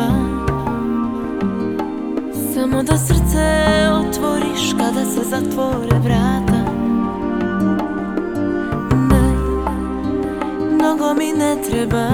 treba. Samo da srce otvoriš kada se zatvore vrata. Ne, mnogo mi ne treba,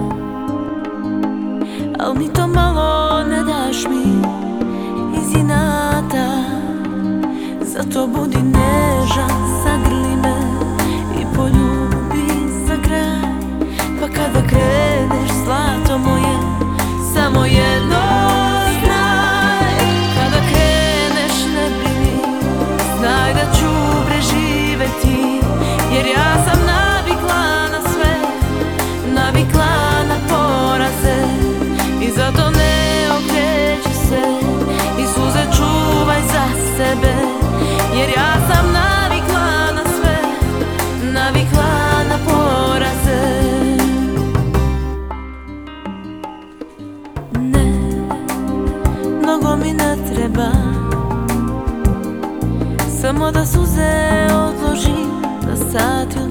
al ni to malo ne daš mi iz inata. Zato budi nežan, zagrli me i poljubi za kraj. Pa kada kreneš, zlato moje, samo jedno znaj. Kada kreneš, ne brini, znaj da ću preživeti. Jer ja sam navikla na sve, navikla na poraze. I zato ne okreći se i suze čuvaj za sebe. Jer ja sam navikla na sve, navikla na poraze. Ne, mnogo mi ne treba, samo da suze odložim na sat ili